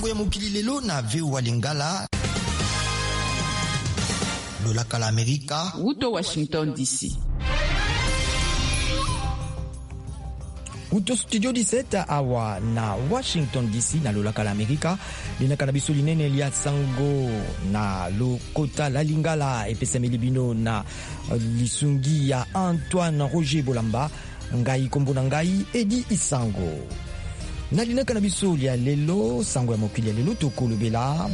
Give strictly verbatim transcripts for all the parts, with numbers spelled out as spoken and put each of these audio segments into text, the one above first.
sango ya mokili lelo na V O A Lingala. Lolaka la Amerika. Uto Washington D C. Uto studio dix-sept awa na Washington D C na lolaka la Amerika. Lina kanabiso linene lia sango na lokota la Lingala epesameli bino na lisungi ya Antoine Roger Bolamba. Ngai kombo na ngai Edi Isango. Na lina kanabiso lia lelo sango ya mokili ya lelo tokolobela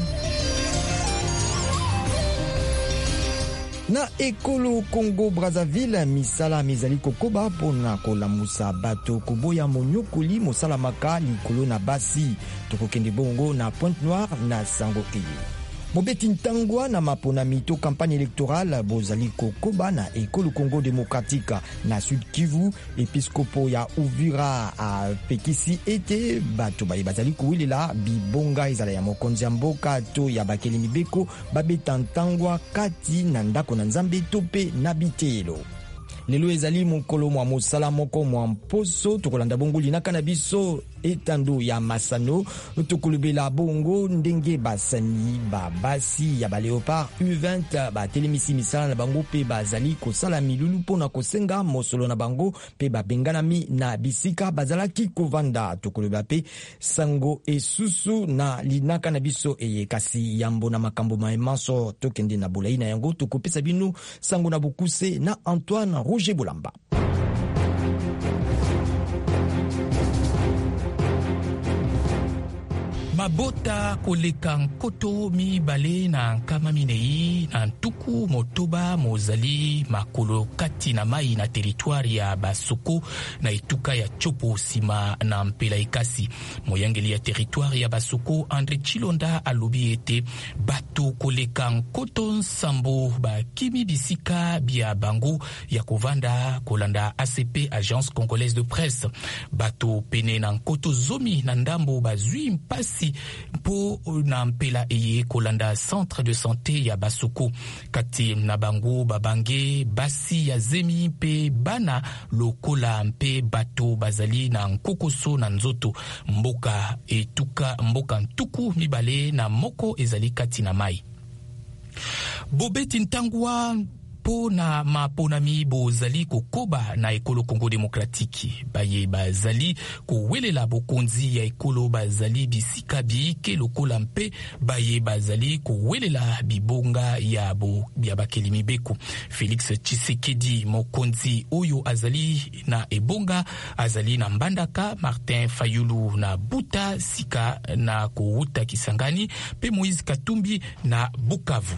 na ekolo Congo Brazzaville misala mizali kokoba pona kolamusa bato koboya monyokoli mosala maka likolo na basi tokokende bongo na Pointe Noire na sango eye. Mobeti ntangwa na mapona mito campagne électorale bozali kokoba na ekolo Congo démocratique na Sud Kivu episkopo ya Uvira a pekisi ete bato baye bazali kuwilela bibonga ezala ya mokonzi ya mboka to ya bakeli mibeko babeta ntangwa kati na ndako na nzambe tope na bitelo. Lelo ezali mokolo mwa mosala moko mwa mposo tokolanda bongo linaka na biso etando ya masano tokolobela bongo ndenge basani ba basi ya ba Léopard U vingt ba telemisi misala na bango pe bazali kosala milulu pona kosenga mosolo na bango pe babenganami na bisika bazalaki kovanda tokoloba pe sango esusu na linaka na biso eye kasi yambo na makambo maemanso tokende na bolai na yango tokopesa bino sango na bokuse na Antoine Roger Bolamba. Mabota koleka nkoto mibale na nkama minei na ntuku motoba mozali makolo kati na mai na teritwari ya Basoko na etuka ya Chopo sima na mpela ekasi. Moyangeli ya teritwari ya Basoko André Chilonda alobi ete bato koleka nkoto nsambo bakimi bisika bia bango ya kovanda kolanda A C P Agence Congolaise de Presse. Bato pene na nkoto zomi na ndambo bazwi mpasi po na mpela eye kolanda centre de santé ya Basoko. Kati na bango babange basi ya zemi pe bana lokola mpe bato bazali na nkokoso na nzoto. Mboka etuka mboka ntuku mibale na moko ezali kati na mai. Bobeti ntangwa po na maponami bozali kokoba na ekolo Congo Démocratique. Baye bazali kowelela bokonzi ya ekolo bazali bisika biike lokola mpe baye bazali kowelela bibonga ya bo ya bakeli mibeko. Félix Tshisekedi mokonzi oyo azali na ebonga azali na Mbandaka, Martin Fayulu na Buta sika na kouta Kisangani pe Moïse Katumbi na Bukavu.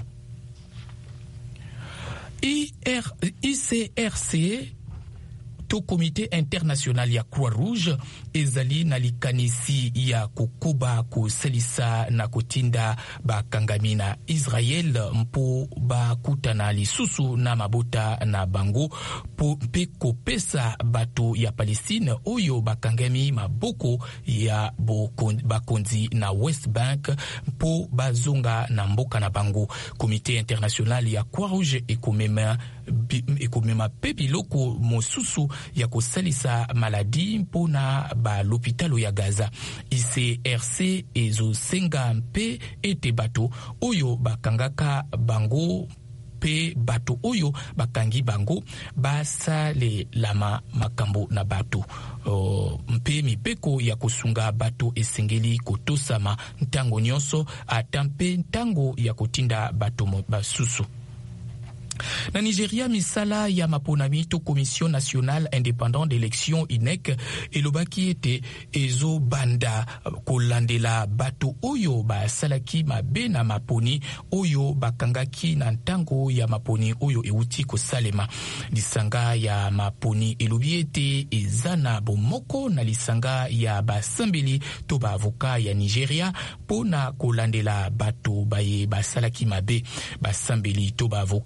I C R C to Comité international ya Croix-Rouge ezali na likanisi ya kokoba koselisa na kotinda bakangami na Israel mpo bakutana lisusu na mabota na bango po mpe kopesa bato ya Palestine oyo bakangami maboko ya bakonzi na West Bank mpo bazonga na mboka na bango. Comité international ya Croix-Rouge ekomema ekomema pe biloko mosusu ya kosalisa maladi mpona ba l'hôpital ya Gaza. I C R C ezosenga mpe ete bato oyo bakangaka bango pe bato oyo bakangi bango basale lama makambo na bato. Uh, mpe mipeko ya kosunga bato esengeli kotosama ntango nyonso ata mpe ntango ya kotinda bato basusu. Na Nigeria misala ya maponami to Commission nationale indépendante d'élection I N E C elobaki ete ezo banda kolandela bato oyo basalaki mabe na maponi oyo bakangaki na ntango ya maponi oyo euti kosalema. Lisanga ya maponi elobi ete ezana bomoko na lisanga ya basambeli to ba avoka ya Nigeria pona kolandela bato baye basalaki mabe. Basambeli to ba avoka ya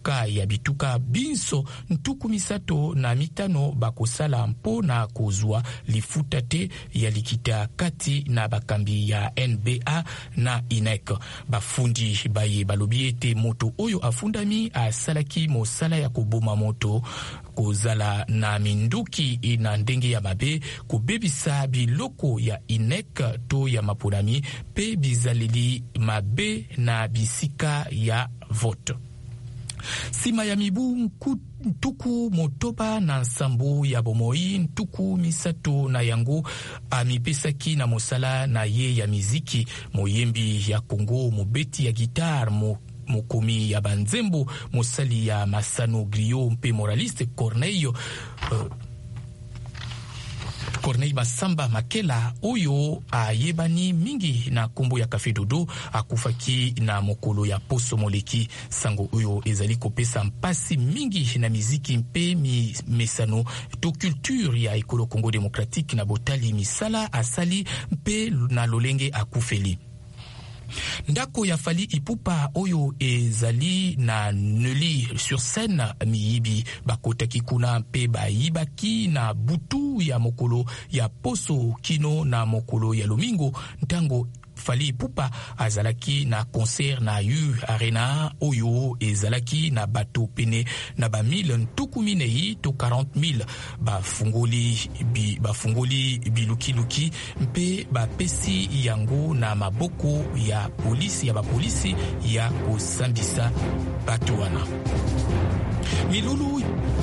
ya bituka binso ntuku misato na mitano bakosala mpo na kozwa lifuta te ya likita kati na bakambi ya N B A na I N E C. Bafundi baye balobi ete moto oyo afundami asalaki mosala ya koboma moto, kozala na minduki na ndenge ya mabe, kobebisa biloko ya I N E C to ya maponami pe bizaleli mabe na bisika ya vote. Sima ya mibu ntuku motoba na nsambo ya bomoi ntuku misato na yango amipesaki na mosala na ye ya miziki. Moyembi ya Kongo, mobeti ya gitar, mo mokomi ya banzembo, mosali ya Masano Griot mpe moraliste Corneille uh, Corneille Masamba Makela oyo ayebani mingi na kombo ya Café Dodo akufaki na mokolo ya poso moleki. Sango oyo ezali kopesa mpasi mingi na miziki mpe mi mesano to culture ya ekolo Congo Démocratique na botali misala asali mpe na lolenge akufeli. Ndako ya Fally Ipupa oyo ezali na Neuilly sur Seine miyibi bakotaki kuna mpe bayibaki na butu ya mokolo ya poso kino na mokolo ya lomingo ntango Fally Ipupa azalaki na concert na U Arena oyo ezalaki na bato pene na ba mille ntuku minei to quarante mille bafungoli bi bafungoli biluki luki mpe bapesi yango na maboko ya polisi ya bapolisi ya kosambisa bato wana. Milulu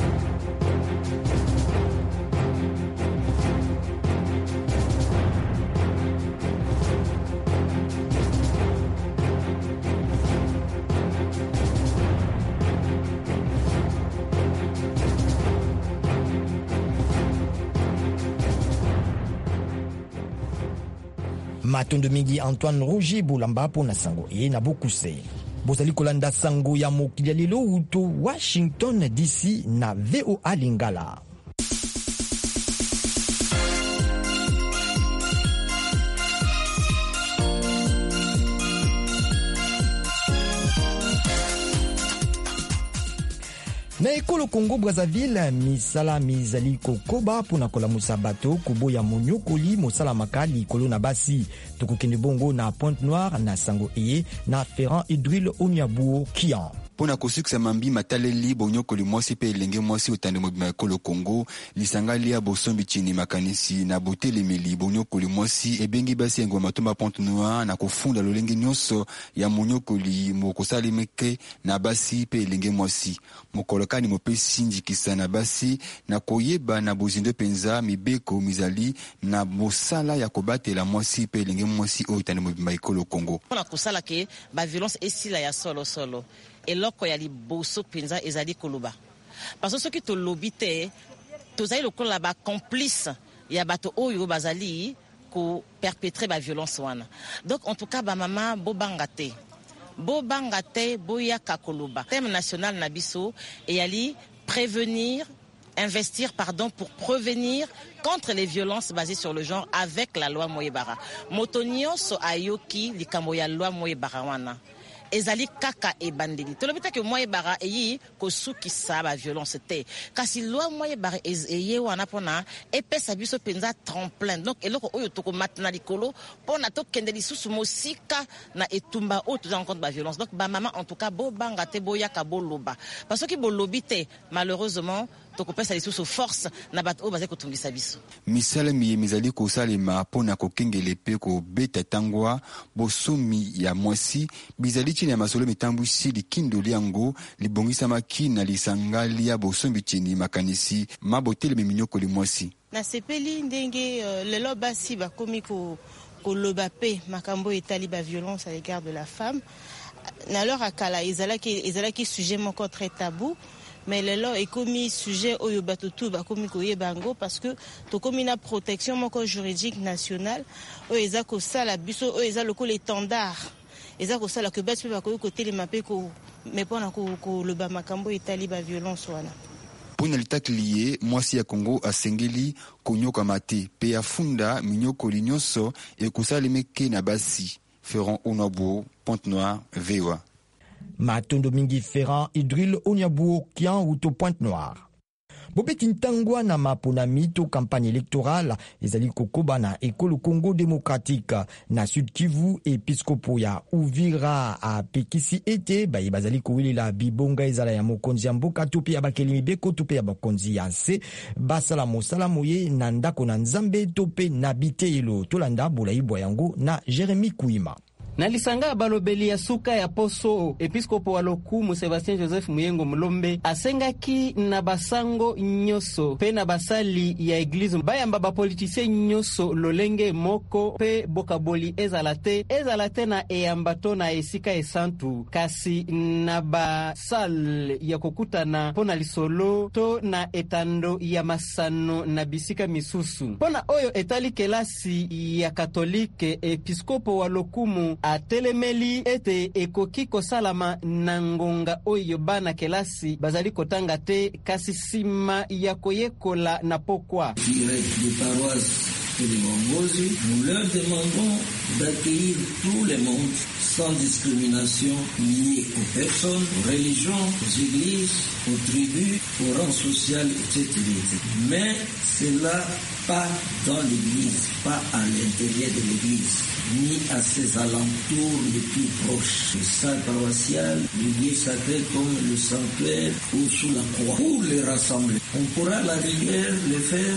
matondo mingi Antoine Roger Bolamba po na sango e na bokuse. Bozali kolanda sango ya mokili ya lelo uto Washington D C na V O A Lingala. Na ekolo Congo Brazzaville, misala mizali kokoba pona kolamusa bato kuboya monyokoli mosala makali kolo na basi. Tokokende bongo na Pointe-Noire na sango eye na Ferrand Hydril Onyabuo Kian. Pona kosukisa mambi mataleli bonyokoli mwasi pe elenge mwasi otande mobima ekolo Congo lisangali ya bosombi chini makanisi na botelemeli bonyokoli mwasi ebengi basi yango matomba Pointe-Noire na kofunda lolenge nyonso ya monyokoli mokosalimeke na basi pe elenge mwasi mokolokani mopesi njikisa na basi na koyeba na bozindo penza mibeko mizali na mosala ya kobatela mwasi pe elenge mwasi otande mobima ekolo Congo. Pona kosala ke ba violence esila ya solo solo eloko ya liboso penza ezali koloba parce que soki tolobi te tozali lokola ba complice ya bato oyo bazali ko perpétrer ba violence wana. Donc en tout cas ba mama bobanga te bobanga te boya kakoloba. Thème national na biso eyali prévenir investir pardon pour prévenir contre les violences basées sur le genre avec la loi Moyebara. Motonioso ayoki likambo ya loi Moyebara wana ezali kaka e bandeli. Tolobita ke Moyebara eyi kosukisa ba violence te. Kasi loi Moyebara eye wana pona epesa biso penza tremplin. Donc eloko oyo toko matna likolo pona to kende lisusu mosika na etumba o to en compte ba violence. Donc ba mama en tout cas bo banga te boya ka boloba. Parce que bo lobite malheureusement tokopesa lisusu force na bato oyo baza kotungisa biso. Misala miye mizali kosalema pona kokengele pe ko beta tangwa bosomi ya mwasi bizali chini ya masolo mitambu si likindo liango libongisa makina lisangali ya bosomi chini makanisi mabotele minyoko li mwasi. Na sepeli ndenge uh, lelo basi bakomi ko koloba pe makambo etali ba violence à l'égard de la femme. Na leur akala ezalaki ezalaki sujet moko très tabou. Mais lelo ekomi sujet oyo batutu bakomi koyebango parce que tokomi na protection moko juridique nationale oyo eza ko sala biso oyo eza lokola étendard eza ko sala que basi bakoyi kotelema pe ko mepona ko ko loba makambo etali ba violence wana. Pona litakliye mwasi ya Congo asengeli konyoka mate pe afunda minyoko linyonso e kosalimeke na basi Ferrand Onyabuo Pointe-Noire V O A. Matondo mingi Ferrand Idril Onyabuo Kian ou to Pointe-Noire. Bobeti ntangwa na maponami to campagne électorale ezali kokoba na ekolo Congo démocratique na Sud Kivu episkopo ya Uvira a pekisi ete baye bazali kowelela bibonga ezala ya mokonzi ya mboka to pe ya bakelimi beko to pe ya bakonzi ya nse basala mosala moye na ndako na nzambe to pe na bitelo tolanda bolaibwa yango na Jeremy Kuima. Na lisanga balobeli ya suka ya poso episkopo wa Lokumu Sebastien Joseph Muyengo Mulombe asengaki na basango nyoso pe na basali ya eglize bayamba ba politicien nyoso lolenge moko pe bokaboli ezalate ezalate na eyambato na esika esantu kasi na basal ya kokutana pona lisolo to na etando ya masano na bisika misusu pona oyo etali kelasi ya katolike episkopo wa Lokumu atelemeli ete ekoki kosalama na ngonga oyo bana kelasi bazali kotanga te kasi sima ya koyekola na pokwa. Nous leur demandons d'accueillir tout le monde sans discrimination liée aux personnes, aux religions, aux églises, aux tribus, au rang social, et cetera. Mais cela pas dans l'église, pas à l'intérieur de l'église, ni à ses alentours les plus proches. Les salles paroissiales, les lieux sacrés comme le sanctuaire ou sous la croix. Pour les rassembler, on pourra à la rigueur le faire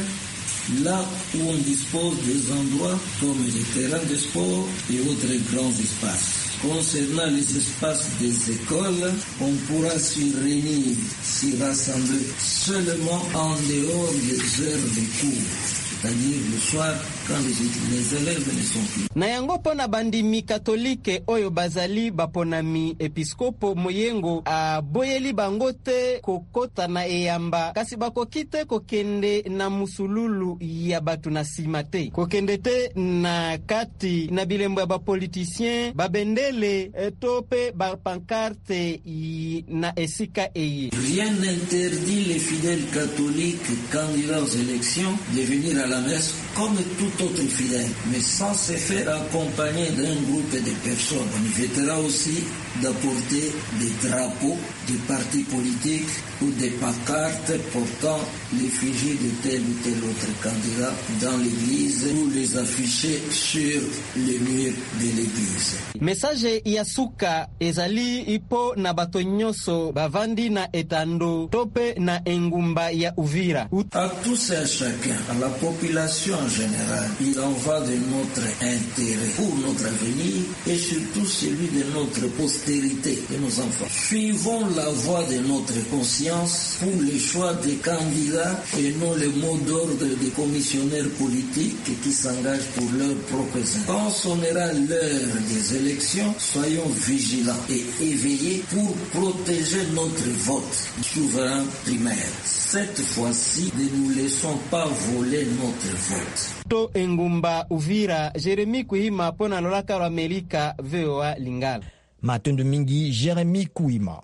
là où on dispose des endroits comme les terrains de sport et autres grands espaces. Concernant les espaces des écoles, on pourra s'y réunir, s'y rassembler seulement en dehors des heures de cours, c'est-à-dire le soir quand les, les élèves ne sont plus. Na yango pona bandimi katolike oyo bazali baponami episkopo Muyengo a boyeli bangote kokota na eyamba kasi bakokite kokende na musululu ya batu na simate kokende te na kati na bilembo ya bapoliticien babendele tope bapancarte na esika eye. Rien n'interdit les fidèles catholiques candidats aux élections de venir à la messe comme tout autre fidèle, mais sans se faire accompagner d'un groupe de personnes. On évitera aussi d'apporter des drapeaux des partis politiques ou des pancartes portant l'effigie de tel ou tel autre candidat dans l'église ou les afficher sur les murs de l'église. Message yasuka ezali ipo na bato nyoso bavandi na etando tope na engumba ya Uvira. À tous et à chacun, à la population en général, il en va de notre intérêt pour notre avenir et surtout celui de notre postérité, de nos enfants. Suivons la voie de notre conscience pour le choix des candidats et non le mot d'ordre des commissionnaires politiques qui s'engagent pour leurs propres intérêts. Quand sonnera l'heure des élections, soyons vigilants et éveillés pour protéger notre vote souverain primaire. Cette fois-ci, ne nous laissons pas voler notre vote. To engumba Uvira, Jeremy Kuima pona lolaka wa Amerika V O A Lingala. Matondo mingi Jeremy Kuima.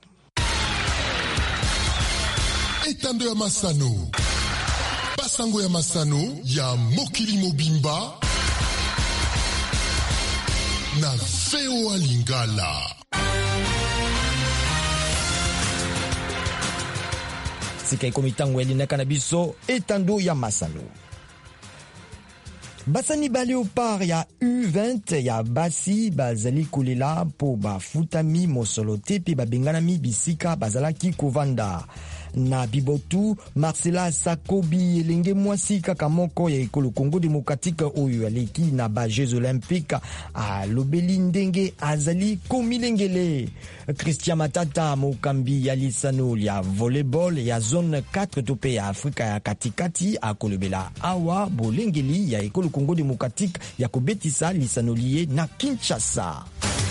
Etando ya Masano. Basango ya Masano ya Mokili Mobimba na V O A Lingala. Sikai komitango elinaka na biso etando ya Masano. Basani ba Léopard ya U vingt ya basi bazali kolela po bafutami mosolo te pe babenganami bisika bazalaki kovanda. Na Bibotu, Marcela Sakobi elenge mwasi kaka moko ya ekolo Congo démocratique oyo aleki na ba Jeux olympiques a lobeli ndenge azali komilengele. Christian Matata mokambi ya lisano ya volleyball ya zone quatre tope ya Afrika ya katikati akolobela awa bolengeli ya ekolo Congo démocratique ya kobetisa lisano liye na Kinshasa.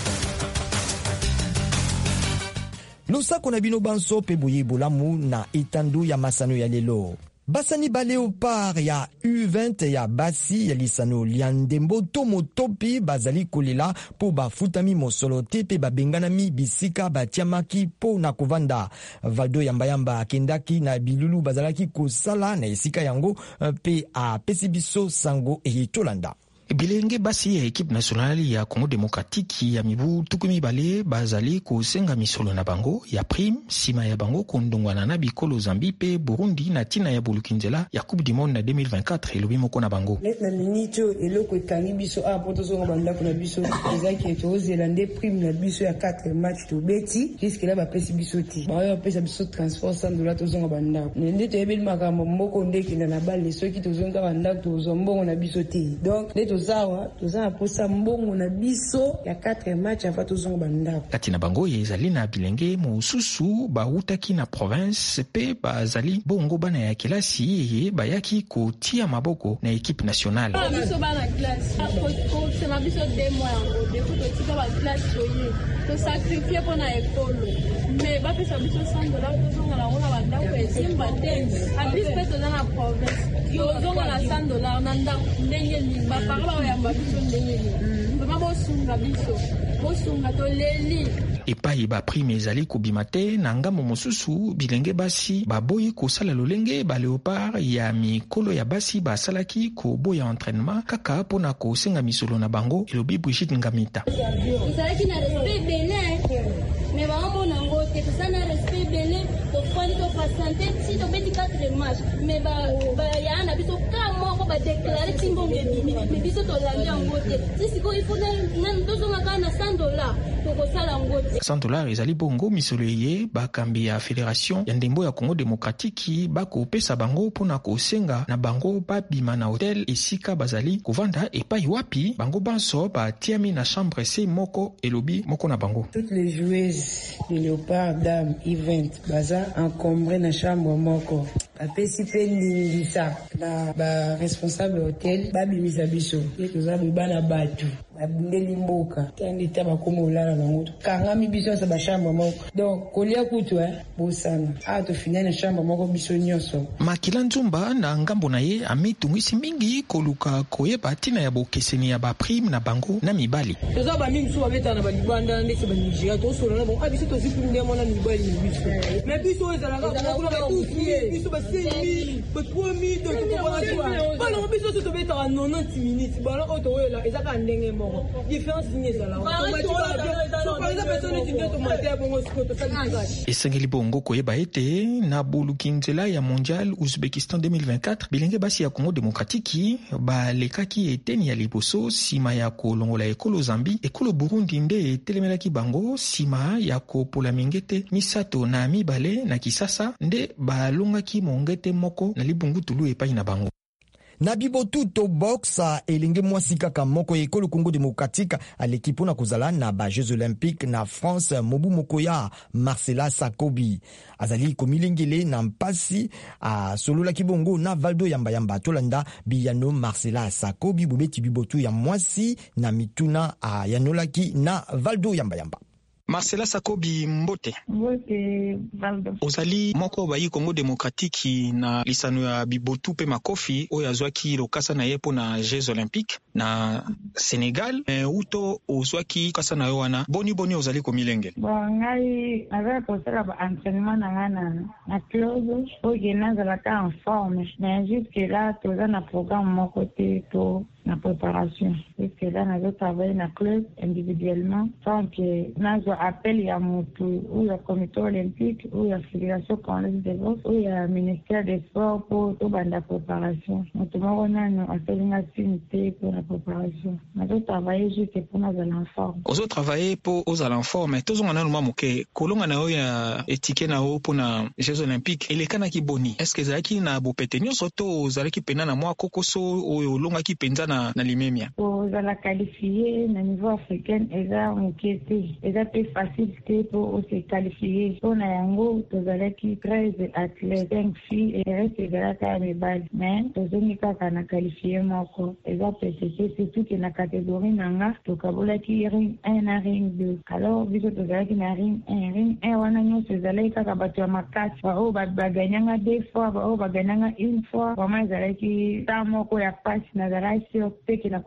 Losako na bino banso pe boye bolamu na etando ya Masano ya lelo. Basani ba Léopard ya U vingt ya basi ya lisano lia ndembo tomo topi bazali kolela po bafutami mosolo te pe babenganami bisika batiamaki po na kovanda. Valdo yamba yamba akendaki na bilulu bazalaki kosala na esika yango pe a pesibiso sango e tolanda. bilenge basi ya équipe nationale ya Congo démocratique ya mibu tukumi bale bazali kosenga misolo na bango ya prime sima ya bango kondongwana na bikolo Zambie pe Burundi na tina ya bolukinzela ya Coupe du Monde na deux mille vingt-quatre elobi moko na bango. Net na minito eloko ekangi biso a poto zonga bandako na biso ezaki eto zelande prime na biso ya quatre matchs to beti jusque là ba pesi biso ti. Ba yo pesa biso transport cent dollars to zonga bandako. Nende to ebeli makambo moko ndeki na balle soki to zonga bandako to zombongo na biso ti. Donc neto zawa to za posa mbongo na biso ya quatre matchs afa to zonga bandako. Kati na bango ezali na bilenge mosusu ba utaki na province pe bazali bongo bana ya kelasi yeye bayaki kotia maboko na équipe nationale. Biso bana classe ko se mabiso deux mois de foot tika ba classe soye to sacrifier pour na école mais ba pesa biso cent dollars to zonga na ona banda ko esimba ten at least peto na province yo zonga na cent dollars na nda ndenge ni ba parla ya mabiso ndenge ni ba bo sunga biso bo sunga to leli epai ba prime ezali kobima te na ngambo mosusu bilenge basi baboyi kosala lolenge ba léopard ya mikolo ya basi basalaki koboya entraînement kaka mpona kosenga misolo na bango elobi Brigitte Ngamita. Ezalaki na respect bele mais bango nango te tosana respect bele tofandi topasante si tobeti quatre matchs mais ya na biso ka moko badeklare timbongo ebimi mais biso tolandi yango te si sikoyo ifo tozonga kaka na cent dollars tokosala yango te. cent dollars ezali bongo misolo eye bakambi ya fédération ya ndembo ya Congo démocratique bakopesa bango mpona kosenga na bango babima na hotel esika bazali kovanda epai wapi bango banso batiami na chambre C moko elobi moko na bango. Toutes les joueuses de léopard dame event baza encombré na chambre moko apesi pe ndingisa na ba responsable hotel babimisa biso te toza bana batu babundeli mboka tandi ta bakoma olala bango kangami biso sa ba chambre moko donc kolia kutu eh bosana a to finana na chambre moko biso nyonso. Makila Nzumba na ngambo na ye amitungisi mingi koluka koyeba tina ya bokeseni ya ba prime na bango na mibali. Toza ba mingi so babeta na balibanda ndese ba Nigeria to so na bon abiso to zikunde mona mibali ni biso mais biso ezala ka kula ba tuki biso ba semi ba trois mille to to ba ba no biso to beta na quatre-vingt-dix minutes ba la oto wela ezaka ndenge moko différence ni ezala esengeli bongo koyeba ete na bolukinzela ya mondial Uzbekistan deux mille vingt-quatre bilenge basi ya Congo démocratique balekaki eteni ya liboso sima ya kolongola ekolo Zambie ekolo Burundi nde etelemelaki bango sima ya kopola mingete misato na mibale na Kisasa nde balongaki mongete moko na libungutulu epai na bango. Na bibotu to boxa elenge mwasi kaka moko ekolo Congo démocratique aleki mpona kozala na ba Jeux olympiques na France mobu moko ya Marcela Sakobi azali komilengele na mpasi asololaki bongo na Valdo Yamba Yamba tolanda biyano Marcela Sakobi bobeti bibotu ya mwasi na mituna ayanolaki na Valdo Yamba Yamba. Marcela Sakobi mbote. Mbote Valdo. Ozali moko bayi Congo démocratique na lisano ya bibotu pe makofi oyo azwaki lokasa na ye po na Jeux olympiques na Sénégal. E, uto ozwaki kasa na yo wana boni boni ozali komilenge. Bon ngai azala kosala ba entraînement na ngana na club oyo nazalaka en forme mais jusque là toza na programme moko te to na préparation jusque là nazo travailler na club individuellement sans que nazo appel ya mutu ou ya comité olympique ou ya fédération congolaise de boxe ou ya ministère des sports pour to banda préparation mutu moko nano aselinga sinité pour la préparation nazo travailler juste pour nazala en forme ozo travailler pour ozala en forme tozonga nano mamuke kolonga na yo ya etike na yo pour na Jeux olympiques elekanaki boni est-ce que zalaki na bopete nyonso to ozalaki pena na mwa kokoso oyo olongaki penza na na limemia ozala qualifié na niveau africain eza mokete eza pe facile te pour se qualifier mpona yango tozalaki treize athlètes cinq filles et reste ezalaka mibali mais tozongi kaka na qualifié moko eza pete te surtout ke na catégorie nanga tokabolaki ring un na ring deux alors biso tozalaki na ring un ring un wana nyonso ezalaki kaka bato ya makasi baoyo baganyanga deux fois baoyo baganyanga une fois vraiment ezalaki ta moko ya pasi nazalaki sur teke na kobi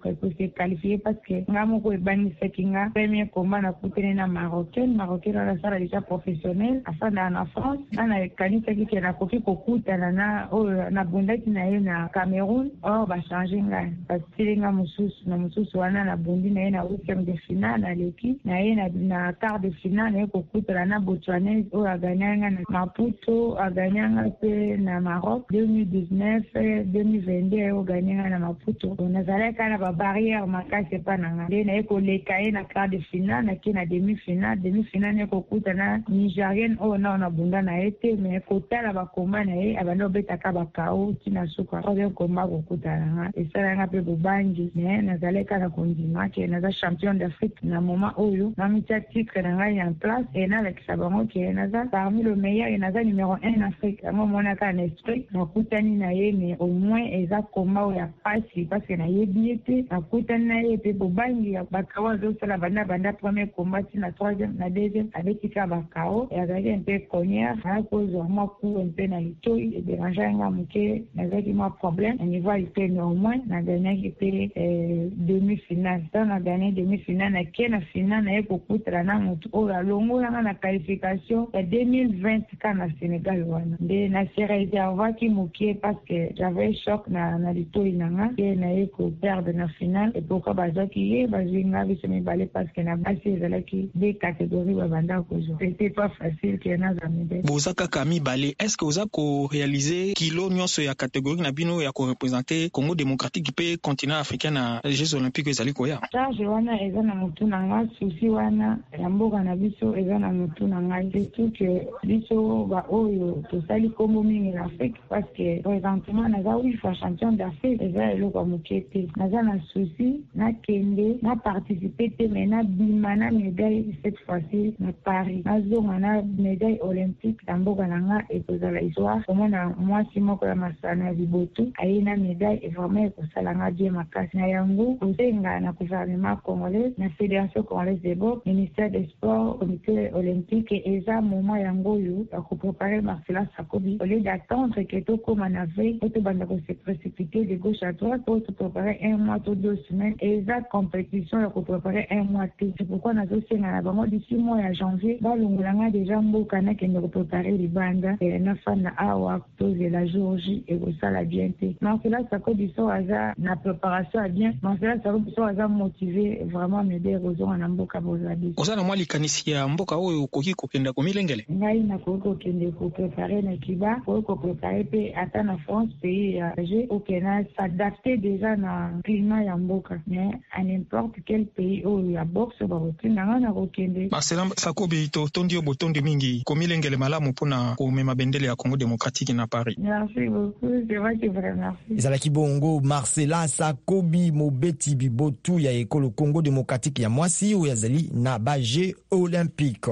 pour se qualifier parce que nga moko ebani sekinga premier combat na kutene na marocaine marocaine na sala déjà professionnel afana na France na kanisa ki na kofi kokutana na o na bundaki na ye na Cameroun or ba changer nga parce que nga mususu na mususu wana na bundi na ye na huitième de finale na l'équipe na ye na na quart de finale na kokutana na Botswana o aganyanga na Maputo aganyanga pe na Maroc deux mille dix-neuf deux mille vingt-deux o ganyanga na Maputo na zala kana ba barrière makase pa na ngade na eko lekaye na quart de finale na kina demi finale demi finale ne kokutana Nigérienne o na na bunda na ete mais kotala ba komba na ye abando betaka ba kao tina suka o komba kokutana e sala nga pe bobangi mais na zala kana kondima ke na za champion d'Afrique na moment oyo na mitia titre na ngai en place et na avec sabango ke na za parmi le meilleur et na za numéro un en Afrique à moment na kana esprit na kutani na ye mais au moins eza komba o ya pasi parce que na ye biete na kutani na ye pe bobangi ya bakawa zo sala banda banda premier combat na troisième na deuxième avec tika bakao et avec un peu cognac à cause moi coup un peu na lito et déranger nga muke na zaki ma problème au niveau il peut néanmoins na gagné qui peut demi finale dans la dernière demi finale na kena finale na eko kutra na mutu o la longo na na qualification de deux mille vingt kana Sénégal wana de na série ya waki muke parce que j'avais choc na na lito inanga et na eko perdre na finale et pourquoi bazaki ye bazinga bisemi balé parce que na basi ezalaki des catégories babanda kozo c'était pas facile que na zamide bozaka kami balé est-ce que vous a ko réaliser kilo nyonso ya catégorie na bino ya ko représenter Congo démocratique pe continent africain na Jeux olympiques ezali koya charge wana eza na mutu na nga susi wana ya mboka na biso eza na mutu na nga surtout que biso ba oyo tosali kombo mingi na Afrique parce que présentement naza huit fois champion d'Afrique eza eloko mokete naza na susi na kende na participer te mais na bima na médaille cette fois-ci na Paris nazonga na médaille olympique na mboka na nga ekozala histoire komona mwasi moko ya masano ya libotu aye na médaille et vraiment ekosala nga bien makasi na yango kosenga na gouvernement congolais na fédération congolaise de boxe ministère des sports comité olympique eza moment yango oyo ya kopréparer Marcela Sakobi au lieu d'attendre que tokoma na veille po tobanda kose précipiter de gauche à droite po topréparer un mois to deux semaines eza compétition ya kopréparer un mois te c'est pourquoi nazosenga na bango d'ici mois ya janvier balongolanga déjà mboka nakende kopréparer libanda na fana awa tozela jour J ekosala bien te Marcela Sakobi so aza na préparation à bien Marcela Sakobi so aza motivé vraiment m'aider kozonga na mboka bozali ozana mwa likanisi ya mboka oyo okoki kokenda komilengele ngai nakoki kokende kopréparer na Kiba koki kopréparer pe ata na France pays ya G okena s'adapter déjà na climat ya mboka mais à n'importe quel pays oyo ya boxe bakotinda nga na kokende Marcela Sakobi to tondi yo botondi mingi komilengele malamu mpona komema bendele ya Congo démocratique na Paris. Merci beaucoup, c'est vrai que vraiment merci. Ezalaki bongo Marcela Sakobi mobeti bibotu ya ekolo Congo démocratique ya mwasi oyo azali na ba Jeux olympique.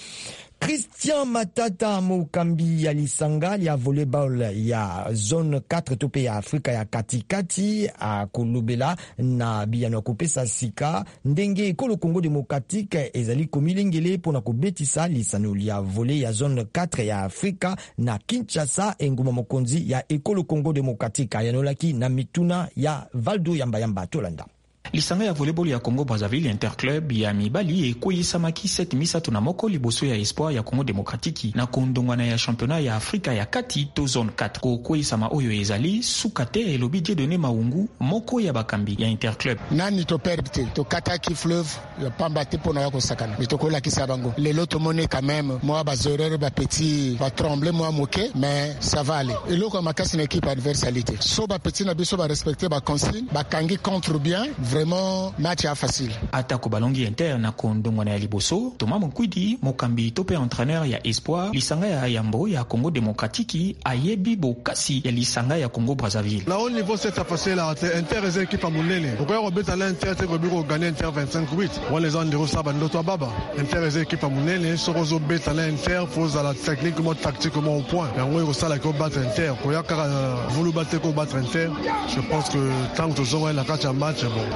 Christian Matata mokambi ya lisanga ya volleyball ya zone quatre tope ya Afrika ya katikati a kolobela na biyano kopesa sika ndenge ekolo Congo démocratique ezali komilengele pona kobetisa lisano ya volley ya zone quatre ya Afrika na Kinshasa enguma mokonzi ya ekolo Congo démocratique ayanolaki na mituna ya Valdo Yamba Yamba Tolanda. Lisanga ya volleyball ya Congo Brazzaville Interclub ya mibali ekoyisamaki sept misato na moko liboso ya Espoir ya Congo Démocratique na kondongwana ya championnat ya Afrika ya kati to zone quatre. Kokoyisama oyo ezali sukate elobi Dieudonné Maungu moko ya bakambi ya Interclub. Nani to perdre to kataki fleuve ya pamba te pona ya kosakana. Mitokola kisabango. Lelo to mone quand même moi ba erreur ba petit ba trembler moi moqué mais ça va aller. Eloko makasi na équipe adversité. So ba petit na biso ba respecter ba consigne ba kangi contre bien. Vraiment match à facile. Atako balongi inter na kondongwana ya liboso Thomas Monkwidi mokambi tope entraîneur ya Espoir lisanga ya Yambo ya Congo Démocratique ayebi bokasi ya lisanga ya Congo Brazzaville. Là au niveau c'est facile là inter est équipe à monene. Pourquoi on bet à l'inter c'est que bureau gagner inter vingt-cinq huit. On les en diro ça bando to baba. Inter est équipe à monene so rozo bet à l'inter faut à la technique comment tactiquement au point. Et on ça la ko battre inter. Ko ya ka voulu battre ko battre inter. Je pense que tant que nous aurons la catch en match bon.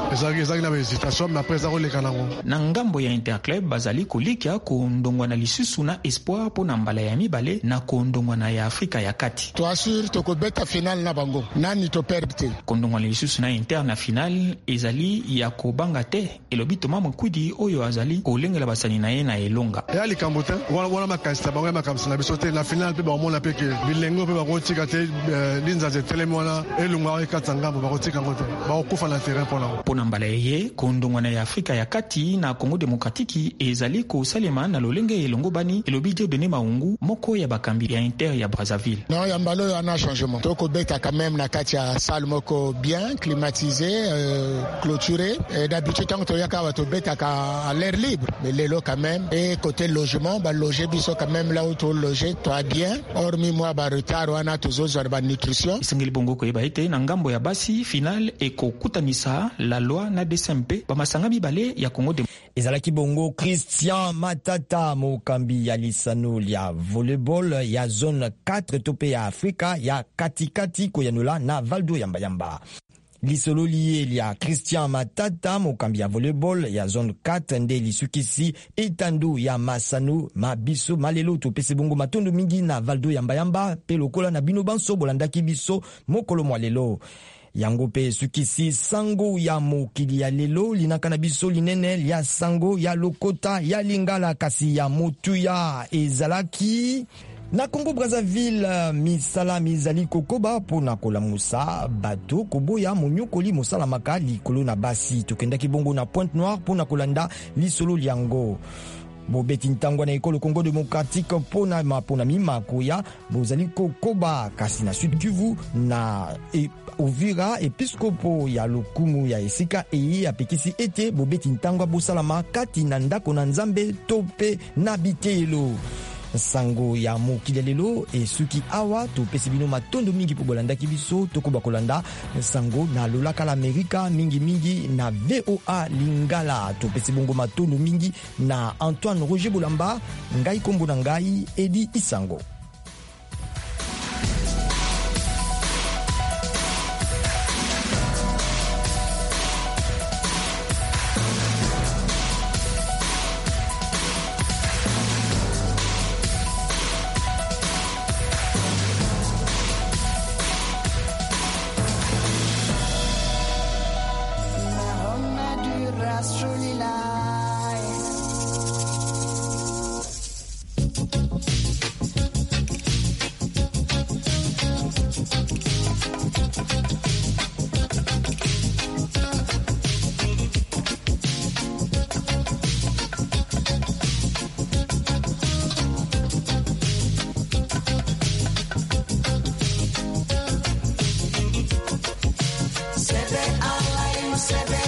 ezalaki na hésitation mais après ezaleka nango na ngambo ya Interclub bazali kolikia kondongwana lisusu na espoir po na mbala ya mibale na kondongwana ya Afrika ya kati to assure to ko beta final na bango nani to perdre kondongwana lisusu na Inter na final ezali ya kobanga te elobi Thomas Mokwidi oyo azali kolengela basani na ye na elonga ya likambo te wana makasita bango makamsi na biso te na final pe bamona pe ke bilengo pe bakotika te linza ze telemi wana elunga ekatsa ngambo bakotika ngote bakokufa na terrain pona pona mbala ye kondongwana ya Afrika ya kati na Congo Demokratiki ezali kosalema na lolenge elongo bani elobi Dieudonné Maungu moko ya bakambi ya Inter ya Brazzaville. Non ya mbalo ya na changement toko beta quand même na kati ya salle moko bien climatisé euh, clôturé et d'habitude tant to yaka wa to beta ka à l'air libre mais lelo quand même et côté logement ba loger biso quand même là où to loger toi bien hormis moi ba retard wana to zo ba nutrition isengeli bongo ko eba ete na ngambo ya basi final ekokutanisa la loi na D C M P ba masanga mibale ya Congo de ezalaki bongo Christian Matata mokambi ya lisano ya volleyball ya zone quatre tope ya Afrika ya katikati koyanola na Valdo yamba yamba. Lisolo liye lia Christian Matata mokambi ya volleyball ya zone quatre nde lisukisi etandu ya masano mabiso malelo topese bongo matondo mingi na Valdo yamba yamba pe lokola na bino banso bolandaki biso mokolo mwalelo. Yango pe sukisi sango ya mokili ya lelo linaka na biso linene lia sango ya lokota ya lingala kasi ya motuya ezalaki na Congo Brazzaville misala mizali kokoba pona kolamusa bato koboya monyokoli mosala maka likolo na basi tokendaki bongo na Pointe Noire pona kolanda lisolo liango bobeti ntangwa na ekolo Congo Démocratique pona mapona mimako ya bozali kokoba kasi na Sud Kivu na e, Uvira episkopo ya lokumu ya esika eye apekisi ete bobeti ntangwa bosalama kati na ndako na Nzambe tope na bitelo sango ya mokili lelo esuki awa topesi bino matondo mingi po bolandaki biso tokoba kolanda sango na lolaka la Amerika mingi mingi na V O A Lingala topesi bongo matondo mingi na Antoine Roger Bolamba ngai kombo na ngai Edi Isango. Se ve